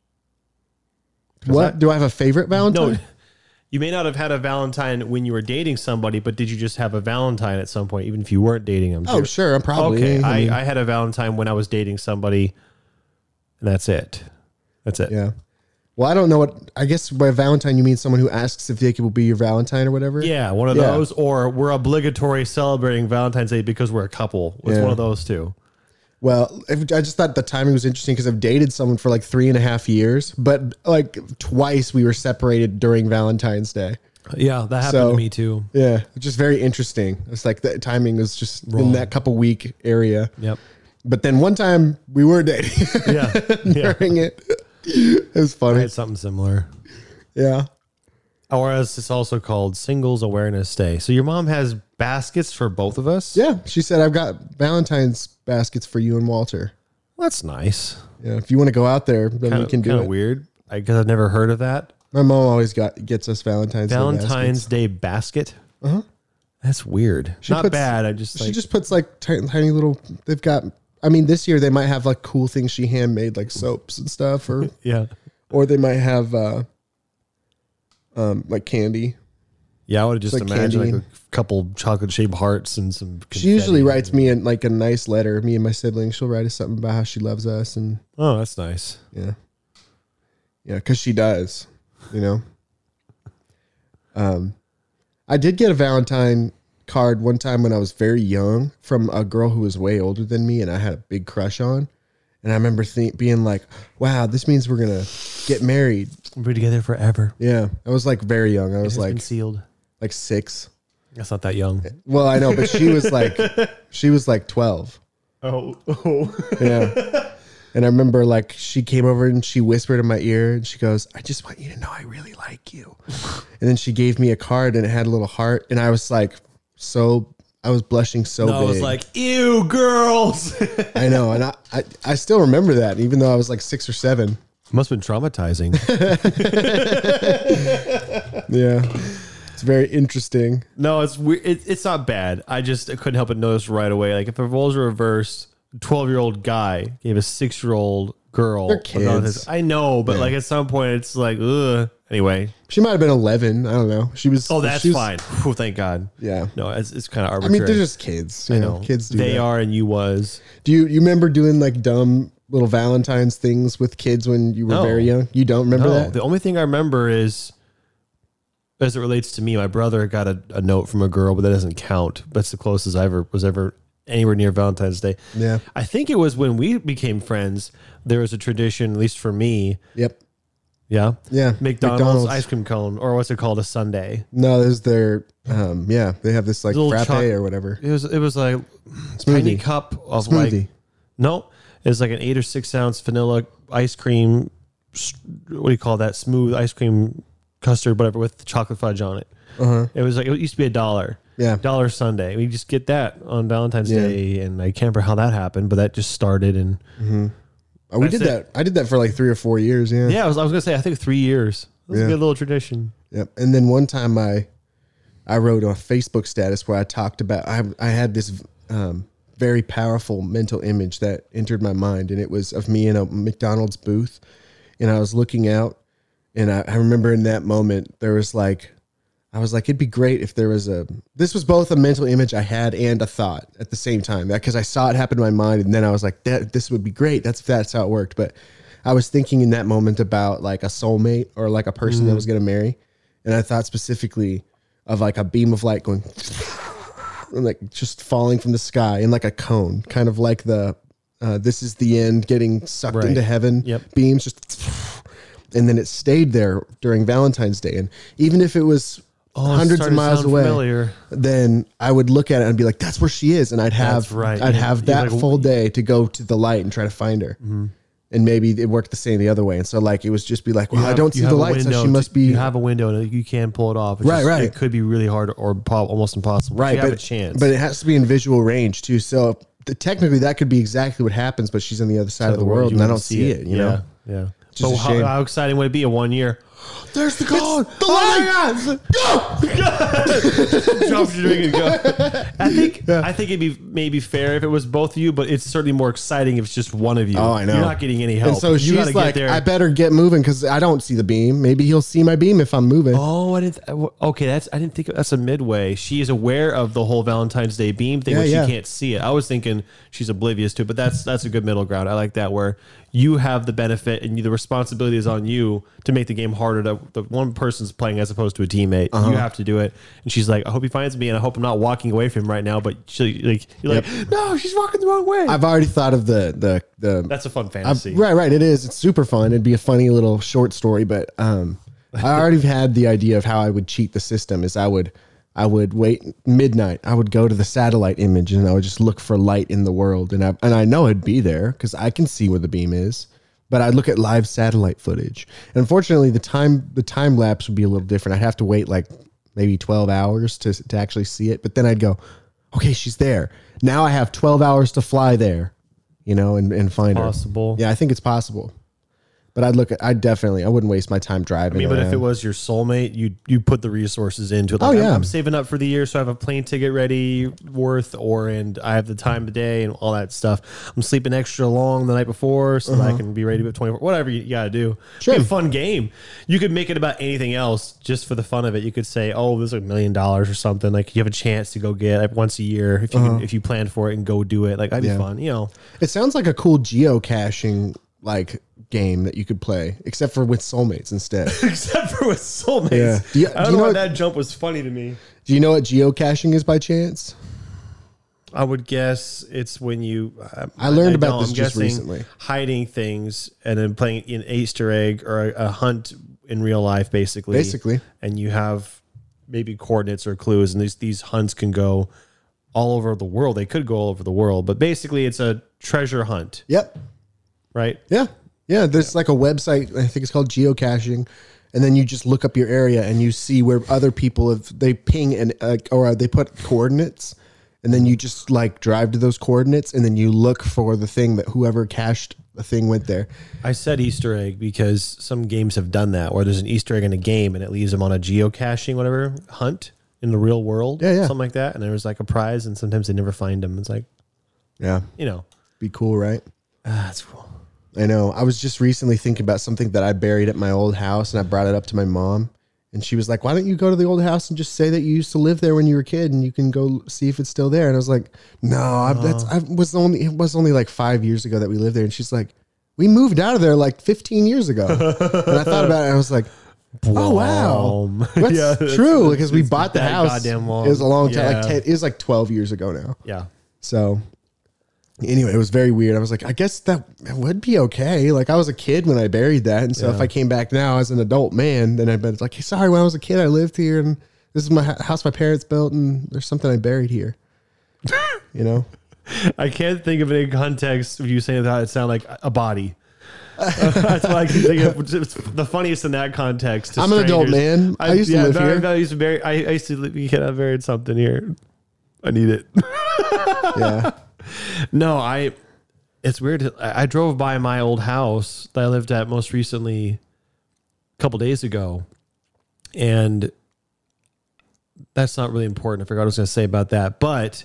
what? Do I have a favorite Valentine? No. You may not have had a Valentine when you were dating somebody, but did you just have a Valentine at some point, even if you weren't dating them? Oh, sure. I'm probably. Okay. I mean, I had a Valentine when I was dating somebody, and that's it. That's it. yeah. Well, I don't know what. I guess by Valentine you mean someone who asks if they will be your Valentine or whatever. Yeah, one of Yeah. those, or we're obligatory celebrating Valentine's Day because we're a couple. It's Yeah. one of those two. Well, I just thought the timing was interesting because I've dated someone for like 3.5 years, but like twice we were separated during Valentine's Day. Yeah, that happened So- to me too. Yeah, just very interesting. It's like the timing was just Wrong. in that couple week area. Yep. But then one time we were dating Yeah. Yeah. during it. It was I funny. had something similar. Yeah. Or as it's also called Singles Awareness Day. So your mom has baskets for both of us? Yeah. She said, I've got Valentine's baskets for you and Walter. Well, that's nice. Yeah. If you want to go out there, then we can do Kind it. of weird. I guess I've never heard of that. My mom always gets us Valentine's Day Valentine's baskets. Day basket. That's weird. Not puts- bad. I just She like, just puts like tiny little. They've got. I mean, this year they might have like cool things she handmade, like soaps and stuff, yeah. or they might have like candy. Yeah, I would have just like imagined candy. like a couple chocolate shaped hearts and some. She usually confetti. writes me in like a nice letter. Me and my siblings. She'll write us something about how she loves us, and Oh, that's nice. yeah, because she does. You know. I did get a Valentine card one time when I was very young from a girl who was way older than me, and I had a big crush on. And I remember being like, "Wow, this means we're gonna get married." We're together forever. Yeah, I was like very young. I was It's been like sealed. 6. That's not that young. Well, I know, but she was like 12. Oh. Yeah. And I remember like she came over and she whispered in my ear and she goes, "I just want you to know I really like you." And then she gave me a card and it had a little heart. And I was like, I was blushing so big. I was like, ew, girls. I know. And I still remember that, even though I was like 6 or 7. Must have been traumatizing. Yeah. It's very interesting. No, it's weird. It's not bad. I couldn't help but notice right away. Like if the roles were reversed, a 12-year-old guy gave a 6-year-old girl. They're kids. I know, but like at some point it's like, ugh. Anyway. She might have been 11. I don't know. She was. Oh, that's she was, fine. Whew, thank God. Yeah. No, it's kind of I arbitrary. mean, they're just kids. You know, kids do they that. are, and you was. Do you remember doing like dumb little Valentine's things with kids when you were No. very young? You don't remember No, that? the only thing I remember is, as it relates to me, my brother got a note from a girl, but that doesn't count. That's the closest I was ever anywhere near Valentine's Day. Yeah. I think it was when we became friends, there was a tradition, at least for me. Yep. Yeah. Yeah. McDonald's ice cream cone, or what's it called? A sundae. No, there's their yeah, they have this like Little frappe choc- or whatever. It was like tiny Smoothie. cup of Smoothie. like, no, it's like an 8 or 6 ounce vanilla ice cream. What do you call that? Smooth ice cream custard, whatever, with chocolate fudge on it. It was like, it used to be $1. Yeah. $1 Sunday. We just get that on Valentine's Yeah. Day, and I can't remember how that happened, but that just started. And Oh, we That's did that. I did that for like 3 or 4 years. Yeah. yeah, I was gonna say, I think 3 years. It was Yeah. a good little tradition. Yep. And then one time I wrote a Facebook status where I talked about I had this very powerful mental image that entered my mind, and it was of me in a McDonald's booth, and I was looking out, and I remember in that moment there was like, I was like, it'd be great if there was this was both a mental image I had and a thought at the same time, because I saw it happen in my mind, and then I was like, this would be great. That's how it worked. But I was thinking in that moment about like a soulmate or like a person that I was going to marry. And I thought specifically of like a beam of light going and like just falling from the sky in like a cone, kind of like the this is the end getting sucked Right. into heaven Yep. beams, just, and then it stayed there during Valentine's Day. And even if it was hundreds of miles away, Familiar. then I would look at it and be like, that's where she is. And I'd have, That's right. I'd Yeah. have You're that like, full day to go to the light and try to find her. And maybe it worked the same the other way. And so like, it was just be like, well, I don't see You the have a light. So window she must be You have a window and you can pull it off. It's Right, right. It could be really hard or almost impossible. right. You But have a chance. but it has to be in visual range too. So technically that could be exactly what happens, but she's on the other side of the world you and I wouldn't don't see it, you yeah. know? Yeah. Just So a shame. how exciting would it be in 1 year? There's the code. The light. Drop your drink and go. I think it'd be maybe fair if it was both of you, but it's certainly more exciting if it's just one of you. Oh, I know. You're not getting any help. And so you gotta she's like, get there. I better get moving because I don't see the beam. Maybe he'll see my beam if I'm moving. Oh, I didn't. Okay, I didn't think that's a midway. She is aware of the whole Valentine's Day beam thing, Yeah, but yeah. she can't see it. I was thinking she's oblivious to it, but that's a good middle ground. I like that, where you have the benefit and the responsibility is on you to make the game harder. The one person's playing as opposed to a teammate. You have to do it. And she's like, I hope he finds me, and I hope I'm not walking away from him right now. But you're like, no, she's walking the wrong way. I've already thought of the That's a fun fantasy. right. It is. It's super fun. It'd be a funny little short story, but I already had the idea of how I would cheat the system. Is I would wait midnight. I would go to the satellite image and I would just look for light in the world, and I know it'd be there because I can see where the beam is. But I'd look at live satellite footage. And unfortunately, the time lapse would be a little different. I'd have to wait like maybe 12 hours to actually see it. But then I'd go, okay, she's there. Now I have 12 hours to fly there, and find Possible. her. Yeah, I think it's possible. But I wouldn't waste my time driving. I mean, but if around. it was your soulmate, you put the resources into it. Like, I'm saving up for the year, so I have a plane ticket ready and I have the time of day and all that stuff. I'm sleeping extra long the night before so that I can be ready by 24. Whatever you got to do. Sure. Be a fun game. You could make it about anything else just for the fun of it. You could say, oh, this is $1 million or something. Like you have a chance to go get like once a year if you plan for it and go do it. Like that'd be fun. You know, it sounds like a cool geocaching like game that you could play, except for with soulmates instead. Except for with soulmates. Yeah. I don't know why that jump was funny to me. Do you know what geocaching is by chance? I would guess it's when you. I learned about this just recently. Hiding things and then playing an Easter egg or a hunt in real life, basically. And you have maybe coordinates or clues, and these hunts can go all over the world. They could go all over the world, but basically it's a treasure hunt. Yep. Right? Yeah. Yeah. There's like a website, I think it's called geocaching. And then you just look up your area and you see where other people they ping or they put coordinates. And then you just like drive to those coordinates and then you look for the thing that whoever cached the thing went there. I said Easter egg because some games have done that where there's an Easter egg in a game and it leaves them on a geocaching, whatever, hunt in the real world. Yeah. Something like that. And there's like a prize and sometimes they never find them. It's like, yeah, be cool, right? That's cool. I know. I was just recently thinking about something that I buried at my old house and I brought it up to my mom and she was like, why don't you go to the old house and just say that you used to live there when you were a kid and you can go see if it's still there. And I was like, no, it was only like 5 years ago that we lived there. And she's like, we moved out of there like 15 years ago. And I thought about it and I was like, oh, wow. That's true. Because we bought the house. Goddamn long. It was a long time. It was like 12 years ago now. Yeah. So anyway, it was very weird. I was like, I guess that would be okay. Like I was a kid when I buried that. And so if I came back now as an adult man, then I'd been like, hey, sorry, when I was a kid, I lived here and this is my house my parents built and there's something I buried here. I can't think of any context of you saying that it sounded like a body. That's what I can think of. It's the funniest in that context. I'm an adult man. I used to live here. I used to live. You can't have buried something here. I need it. Yeah. No, it's weird. I drove by my old house that I lived at most recently a couple days ago. And that's not really important. I forgot what I was going to say about that. But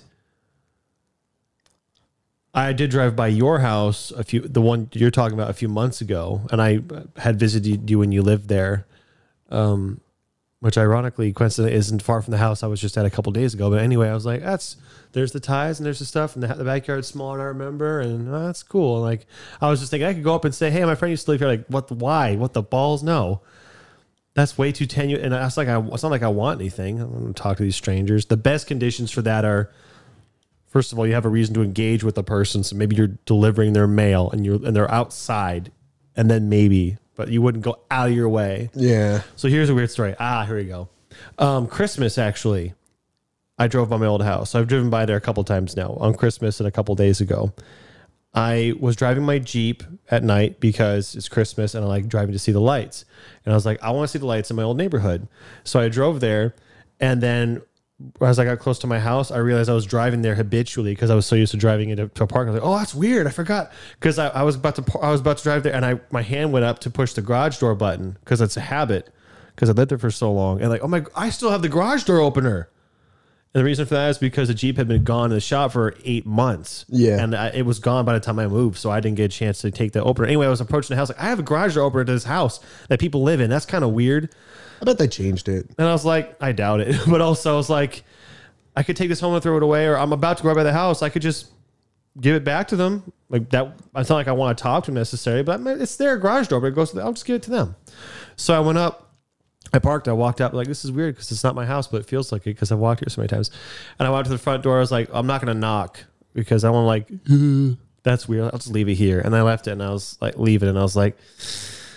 I did drive by your house the one you're talking about a few months ago. And I had visited you when you lived there. Which ironically, coincidentally, isn't far from the house I was just at a couple days ago. But anyway, I was like, there's the ties and there's the stuff and the backyard's small and I remember and that's cool. And like, I was just thinking I could go up and say, hey, my friend used to live here. Like, why? What the balls? No, that's way too tenuous. And it's not like I want anything. I'm going to talk to these strangers. The best conditions for that are, first of all, you have a reason to engage with the person. So maybe you're delivering their mail and they're outside and then maybe, but you wouldn't go out of your way. Yeah. So here's a weird story. Here we go. Christmas, actually, I drove by my old house. I've driven by there a couple times now on Christmas and a couple days ago. I was driving my Jeep at night because it's Christmas and I like driving to see the lights. And I was like, I want to see the lights in my old neighborhood. So I drove there. And then as I got close to my house, I realized I was driving there habitually because I was so used to driving into a park. I was like, oh, that's weird. I forgot. Because I was about to drive there and my hand went up to push the garage door button because it's a habit because I lived there for so long. And like, I still have the garage door opener. And the reason for that is because the Jeep had been gone in the shop for 8 months. Yeah. And it was gone by the time I moved. So I didn't get a chance to take the opener. Anyway, I was approaching the house. Like, I have a garage door opener to this house that people live in. That's kind of weird. I bet they changed it. And I was like, I doubt it. But also I was like, I could take this home and throw it away, or I'm about to go right by the house. I could just give it back to them. Like that. It's not like I want to talk to them necessarily, but it's their garage door, but it goes I'll just give it to them. So I went up. I parked. I walked up like, this is weird because it's not my house, but it feels like it because I've walked here so many times. And I walked to the front door. I was like, I'm not going to knock because I want to like, that's weird. I'll just leave it here. And I left it and I was like, leave it. And I was like,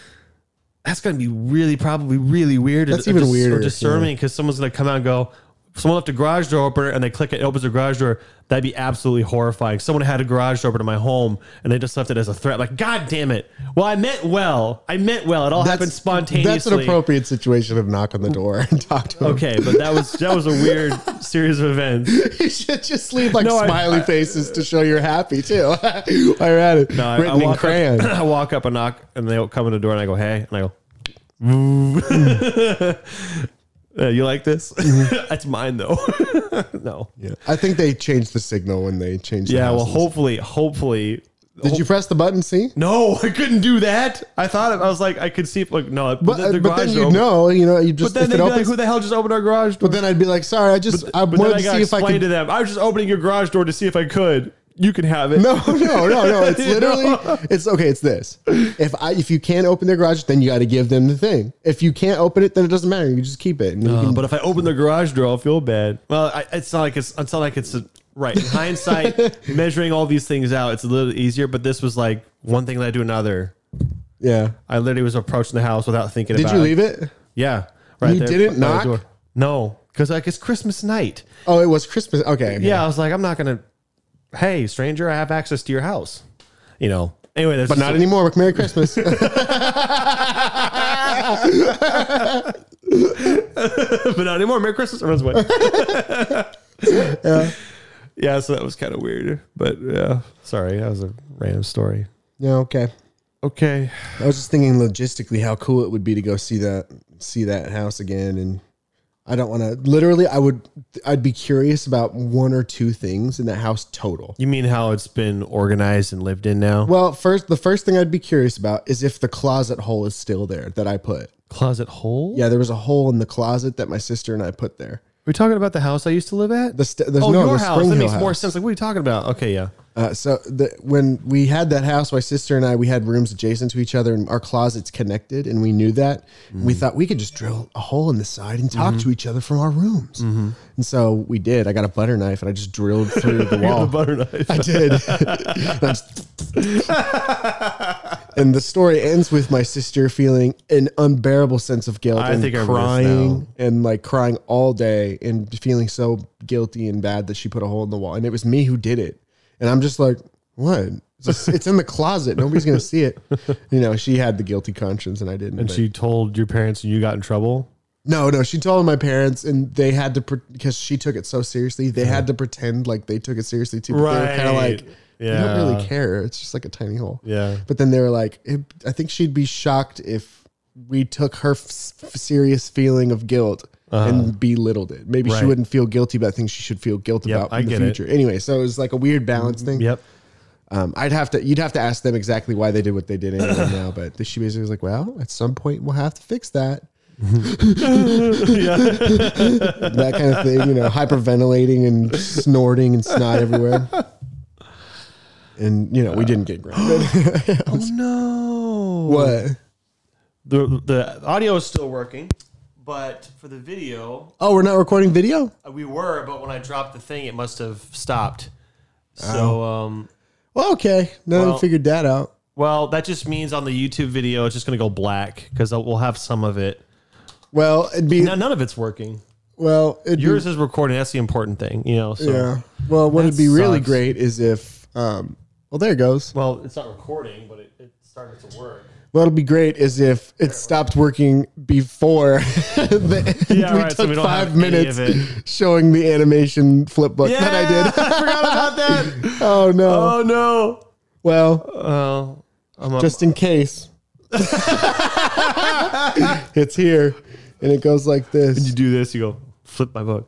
that's going to be probably really weird. That's even weirder. Or discerning because someone's going to come out and go, someone left a garage door opener and they click it opens the garage door, that'd be absolutely horrifying. Someone had a garage door open to my home and they just left it as a threat. Like, God damn it. Well, I meant well. It all happened spontaneously. That's an appropriate situation of knock on the door and talk to him. Okay, but that was a weird series of events. You should just leave smiley faces to show you're happy too. While you're at it. No, written in crayon. I walk up and knock and they come in the door and I go, hey, and I go, you like this? That's mine though. No. Yeah. I think they changed the signal when they changed the well, houses. hopefully. Did you press the button, see? No, I couldn't do that. I was like, I could see if no, but the then garage you just, but then if they'd it be opens, like, who the hell just opened our garage door? but then I'd be like, sorry, I wanted to see if I could. To them. I was just opening your garage door to see if I could. You can have it. No. It's literally, it's okay. It's this. If you can't open their garage, then you got to give them the thing. If you can't open it, then it doesn't matter. You just keep it. And but if I open the garage door, I'll feel bad. Well, it's not like it's right. In hindsight, measuring all these things out, it's a little easier. But this was like one thing led to another. Yeah. I literally was approaching the house without thinking about it. Did you leave it? Yeah. Right. You didn't knock? No, because it's Christmas night. Oh, it was Christmas. Okay. Yeah, I was like, I'm not gonna. Hey, stranger, I have access to your house. Anyway, but not anymore. Merry Christmas. But not anymore. Merry Christmas. Runs away. Yeah. So that was kind of weird. But yeah, sorry, that was a random story. Yeah. Okay. I was just thinking logistically how cool it would be to go see that house again, and I don't want to. Literally, I'd be curious about one or two things in that house total. You mean how it's been organized and lived in now? Well, the first thing I'd be curious about is if the closet hole is still there that I put. Closet hole? Yeah, there was a hole in the closet that my sister and I put there. Are we talking about the house I used to live at? Your house. That makes more sense. Like, what are you talking about? Okay, yeah. When we had that house, my sister and I, we had rooms adjacent to each other and our closets connected, and we knew that. We thought we could just drill a hole in the side and talk to each other from our rooms. And so we did. I got a butter knife and I just drilled through the wall. The butter knife. I did. And the story ends with my sister feeling an unbearable sense of guilt and crying and crying all day and feeling so guilty and bad that she put a hole in the wall. And it was me who did it. And I'm just like, what? It's in the closet. Nobody's going to see it. She had the guilty conscience and I didn't. And she told your parents and you got in trouble? No. She told my parents and they had to, because she took it so seriously, they had to pretend like they took it seriously too. But they were kind of like, they don't really care. It's just like a tiny hole. Yeah. But then they were like, I think she'd be shocked if we took her serious feeling of guilt and belittled it. Maybe she wouldn't feel guilty about things she should feel guilt about in the future. Anyway, so it was like a weird balance thing. Yep. You'd have to ask them exactly why they did what they did anyway now. But she basically was like, well, at some point we'll have to fix that. That kind of thing, hyperventilating and snorting and snot everywhere. And we didn't get grounded. Oh no! What? The audio is still working, but for the video, we're not recording video. We were, but when I dropped the thing, it must have stopped. So, well, okay. Now we figured that out. Well, that just means on the YouTube video, it's just going to go black because we'll have some of it. Well, none of it's working. Well, yours is recording. That's the important thing, So yeah. Well, what would be really great is if, well, there it goes. Well, it's not recording, but it started to work. What'll be great is if it stopped working before we took 5 minutes showing the animation flip book that I did. I forgot about that. Oh no! Oh no! Well, just in case, it's here, and it goes like this. When you do this, you go flip my book.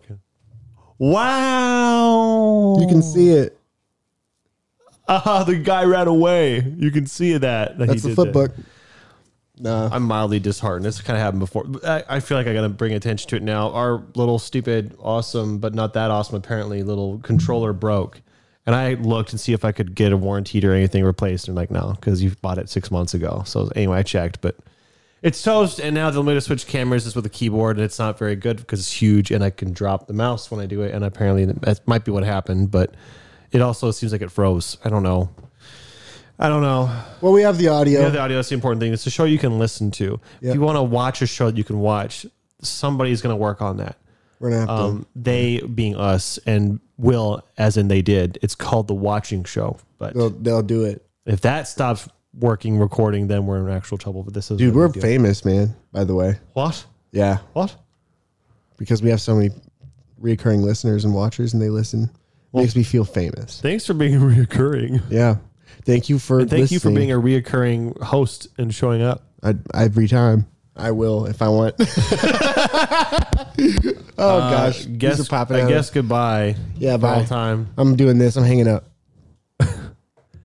Wow! You can see it. The guy ran away. You can see that. That's the flip book. No, I'm mildly disheartened. This kind of happened before. I feel like I got to bring attention to it now. Our little stupid, awesome, but not that awesome, apparently, little controller broke. And I looked and see if I could get a warranty or anything replaced. And I'm like, no, because you bought it 6 months ago. So anyway, I checked, but it's toast. And now the way to switch cameras is with a keyboard, and it's not very good because it's huge, and I can drop the mouse when I do it. And apparently that might be what happened, but it also seems like it froze. I don't know. Well, we have the audio. We have the audio. That's the important thing. It's a show you can listen to. Yep. If you want to watch a show that you can watch, somebody's going to work on that. We're gonna have to. They being us and Will, as in they did. It's called The Watching Show. But They'll do it. if that stops working recording, then we're in actual trouble. But this is Dude, what we're we do. famous, man, by the way. What? Yeah. What? Because we have so many recurring listeners and watchers and they listen. Makes me feel famous. Thanks for being reoccurring. Yeah. Thank you for Thank you for listening. being a reoccurring host and showing up. Every time. I will if I want. Oh gosh. These are popping I out. guess goodbye. Yeah, for all bye. time. I'm doing this. I'm hanging up.